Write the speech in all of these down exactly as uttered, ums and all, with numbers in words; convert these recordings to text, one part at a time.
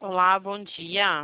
Olá, bom dia.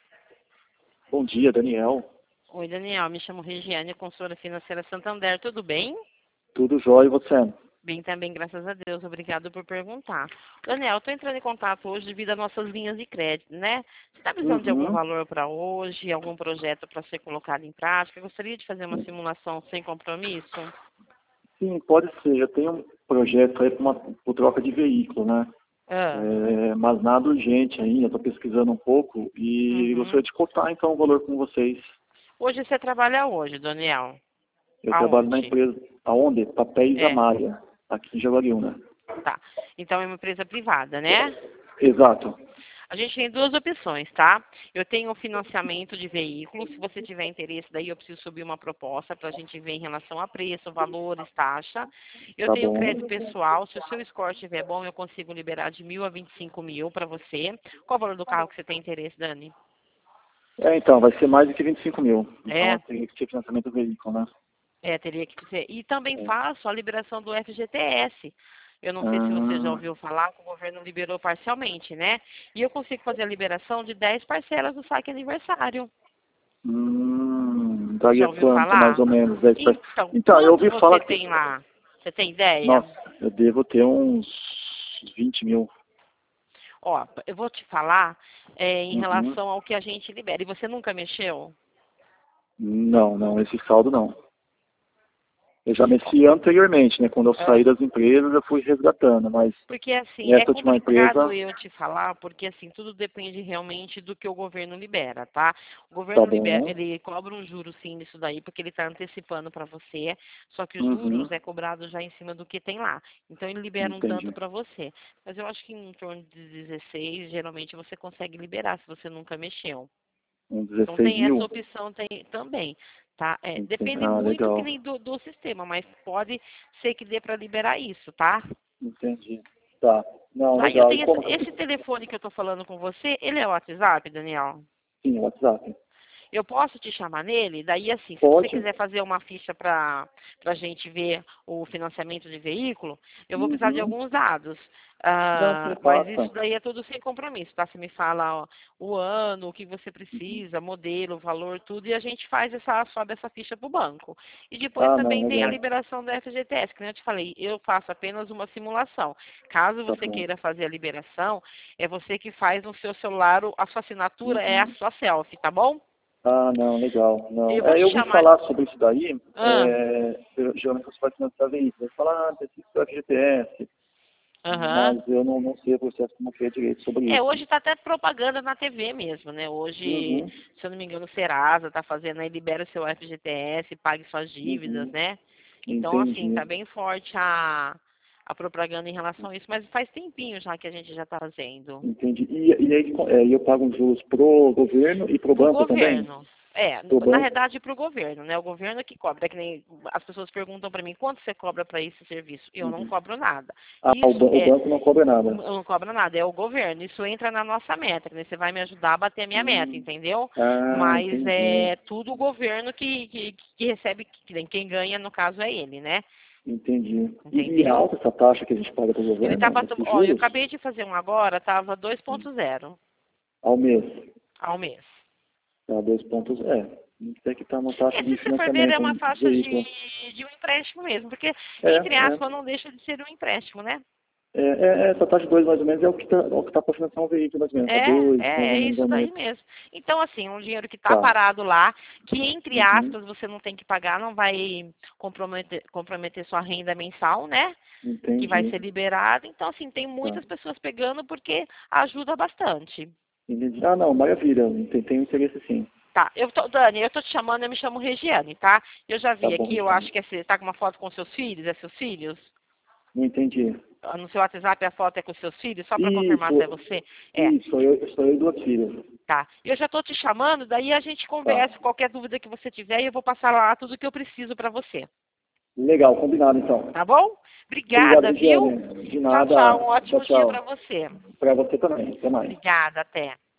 Bom dia, Daniel. Oi, Daniel, me chamo Regiane, consultora financeira Santander, tudo bem? Tudo jóia e você? Bem também, graças a Deus, obrigado por perguntar. Daniel, estou entrando em contato hoje devido às nossas linhas de crédito, né? Você está precisando de algum Uhum. valor para hoje, algum projeto para ser colocado em prática? Eu gostaria de fazer uma simulação sem compromisso? Sim, pode ser. Eu tenho um projeto aí para troca de veículo, né? Ah, É, mas nada urgente ainda, estou pesquisando um pouco e uhum. gostaria de cotar então o valor com vocês. Hoje você trabalha hoje, Daniel? Eu trabalho na Aonde? empresa, aonde? Papéis É, Amália, aqui em Jaguariúna. tá. Então é uma empresa privada, né? Exato. A gente tem duas opções, tá? Eu tenho o financiamento de veículos. Se você tiver interesse, daí eu preciso subir uma proposta para a gente ver em relação a preço, valores, taxa. Eu Tá tenho bom. crédito pessoal. Se o seu score estiver bom, eu consigo liberar de mil a vinte e cinco mil para você. Qual o valor do carro que você tem interesse, Dani? É, então, vai ser mais do que vinte e cinco mil. Então, É, eu teria que ter financiamento do veículo, né? é, teria que ser. E também É. faço a liberação do F G T S. Eu não sei se você já Ah, ouviu falar que o governo liberou parcialmente, né? E eu consigo fazer a liberação de dez parcelas do saque aniversário. hum, Já daria ouviu quanto, mais falar? ou menos? dez por cento? Então, Então, eu quanto ouvi você falar que tem lá? Você tem ideia? nossa, eu devo ter uns vinte mil. Ó, eu vou te falar é, em Uhum. relação ao que a gente libera. E você nunca mexeu? Não, não, esse saldo não. Eu já mexi anteriormente, né? Quando eu saí Ah, das empresas, eu fui resgatando, mas porque assim, é nessa última complicado empresa, eu te falar, porque assim, tudo depende realmente do que o governo libera, tá? O tá governo libera, bom. ele cobra um juro sim nisso daí, porque ele está antecipando para você, só que os Uhum. juros é cobrado já em cima do que tem lá. Então ele libera um tanto Entendi. para você. Mas eu acho que em torno de dezesseis, geralmente você consegue liberar se você nunca mexeu. Uns Então dezesseis tem essa mil. opção tem, também, tá? É, Entendi. depende Ah, muito que legal. nem do, do sistema, mas pode ser que dê para liberar isso, tá? Entendi. Tá. Não, Tá, e eu legal. E tenho esse, como que esse eu... telefone que eu tô falando com você, ele é o WhatsApp, Daniel? Sim, o WhatsApp. Eu posso te chamar nele? Daí, assim, se você Pode? quiser fazer uma ficha para a gente ver o financiamento de veículo, eu vou precisar de Uhum. alguns dados. Não, você me Ah, mas isso passa. daí é tudo sem compromisso, tá? Você me fala ó, o ano, o que você precisa, modelo, valor, tudo, e a gente faz essa, sobe essa ficha para o banco. E depois Ah, não, também tem a legal. liberação do F G T S, que nem eu te falei, eu faço apenas uma simulação. Caso Tá você bom. queira fazer a liberação, é você que faz no seu celular, o- a sua assinatura é a Uhum. sua selfie, tá bom? Ah, não, legal. Eu Não. vou É, te eu ouvi chamar. falar sobre isso daí. Ah, É, eu, geralmente você vai financiar veículos. Você fala, ah, preciso do F G T S, aham. mas eu não, não sei o processo como que é direito sobre É, isso. hoje está até propaganda na T V mesmo, né? Hoje, Uhum, se eu não me engano, o Serasa está fazendo aí, libera o seu F G T S, pague suas dívidas, uhum, né? Então, assim, entendi, tá bem forte a, a propaganda em relação a isso, mas faz tempinho já que a gente já está fazendo. entendi. E, e aí é, eu pago os juros pro governo e pro Para o banco também? governo. É, Pro na banco? verdade para o governo, né? O governo que cobra. É que nem as pessoas perguntam para mim, quanto você cobra para esse serviço? Eu não Uhum. cobro nada. Ah, o, Isso ba- o é, banco não cobra nada. não cobra nada, é o governo. Isso entra na nossa meta, né? Você vai me ajudar a bater a minha meta, Hum. entendeu? Ah, Mas entendi, é tudo o governo que, que, que recebe, que- quem ganha, no caso, é ele, né? entendi. E, e é Entendeu? alta essa taxa que a gente paga pro Ele governo, tava, esses ó, eu juros, acabei de fazer um agora, tava dois ponto zero ao mês? ao mês. Tá, dois pontos, é. Tem que estar uma taxa É, de se você for ver, é financiamento uma um faixa veículo. de, de um empréstimo mesmo, porque, É, entre é. aspas, não deixa de ser um empréstimo, né? É, é, é, essa taxa de dois mais ou menos é o que está o que tá para financiar um veículo mais ou menos, tá É, dois mais é, ou é menos isso ao mês. daí mesmo. Então, assim, um dinheiro que está Tá. parado lá, que entre Uhum. aspas você não tem que pagar, não vai comprometer, comprometer sua renda mensal, né? Que vai Entendi. ser liberada. Então, assim, tem Tá. muitas pessoas pegando porque ajuda bastante. Entendi. Ah, não, maravilha. Tem, tem interesse sim. Tá, eu tô, Dani, eu tô te chamando, eu me chamo Regiane, tá? Eu já Tá vi bom, aqui, eu então. acho que é, você tá com uma foto com seus filhos, é seus filhos? Não entendi. Ah, no seu WhatsApp a foto é com seus filhos, só para confirmar se é Isso, você? É. isso, eu, sou eu e duas filhas. Tá. Eu já estou te chamando, daí a gente Tá. conversa, qualquer dúvida que você tiver, e eu vou passar lá tudo que eu preciso para você. Legal, combinado então. Tá bom? Obrigado, Obrigada, viu? Ligiane. De Tchau, tchau. nada. Um Tchau, ótimo dia para tchau. você. Para você também. Até mais. Obrigada, até.